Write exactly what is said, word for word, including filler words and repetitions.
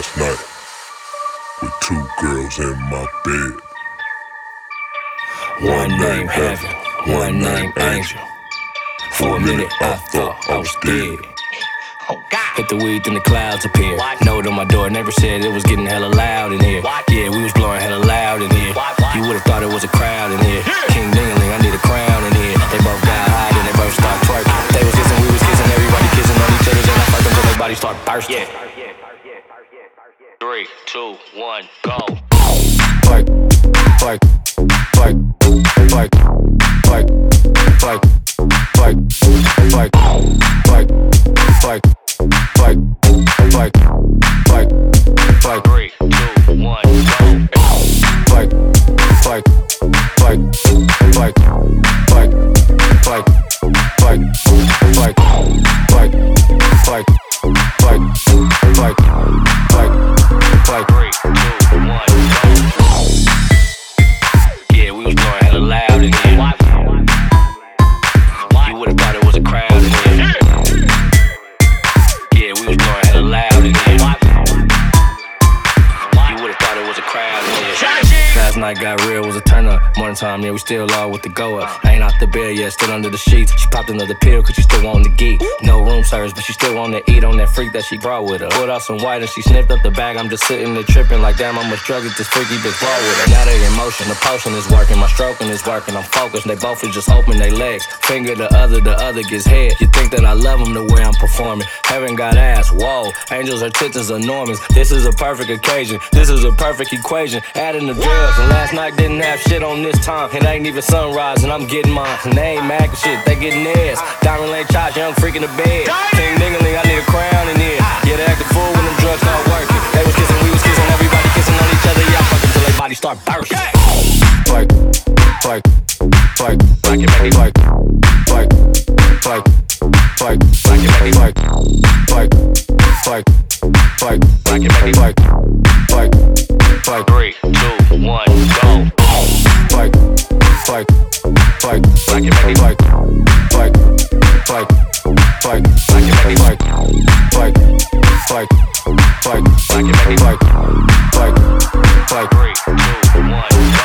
last night with two girls in my bed. One named Heaven, one named Angel. For a minute I thought I was dead. Hit the weed, then the clouds appeared. Note on my door, neighbor said it was getting hella loud in here. Yeah, we was blowing hella loud in here. You would've thought it was a crowd in here. King Dingling, I need a crown in here. They both got high, then they both start twerking. They was kissing, we was kissing, everybody kissing on each other. Then I fucked until their bodies start bursting. Three, two, one, go. Fight, fight, fight, fight, fight, fight, fight, fight, fight, fight, fight, fight, fight, fight. Three, two, one, go. Fight, fight, fight, fight, fight, fight, fight, fight, fight, fight, fight, fight, fight, fight. Three, two, one, go. Yeah, we was blowing hella loud in here. You would've thought it was a crowd in here. Yeah, we was blowing hella loud in here. You would've thought it was a crowd in here. Last night got real, was a turn up. Morning time, yeah, we still all with the go up. Ain't out the bed yet, still under the sheets. She popped another pill cause she still wanted to geek. No room service, but she still wanted to eat on that freak that she brought with her. Pulled out some white and she sniffed up the bag. I'm just sitting there tripping like damn, I'm a drug at this freaky bitch roll with her. Now they in motion, the potion is working, my stroking is working. I'm focused, they both is just open their legs. Finger the other, the other gets head. You think that I love them the way I'm performing. Heaven got ass, whoa. Angels, her tits is enormous. This is a perfect occasion, this is a perfect equation. Adding the drugs, and last night didn't have shit on this time. It ain't even sunrise, and I'm getting mine. And they ain't mad shit, they getting theirs. Diamond Lane Chops, young freak in the bed. King Dingling, I need a crown in here. Yeah, they acted fool when them drugs start working. They was kissing, we was kissing, everybody kissing on each other. Yeah, I fuck until their bodies start bursting. Fight, fight, fight, fight, fight, fight, fight, fight, fight, fight, fight, fight, fight, fight, fight, fight. Three, two, one, go. Fight, fight, fight, fight, fight, fight, fight, fight, fight, fight, fight, fight, fight, fight, fight, fight, fight. Three, two, one, go.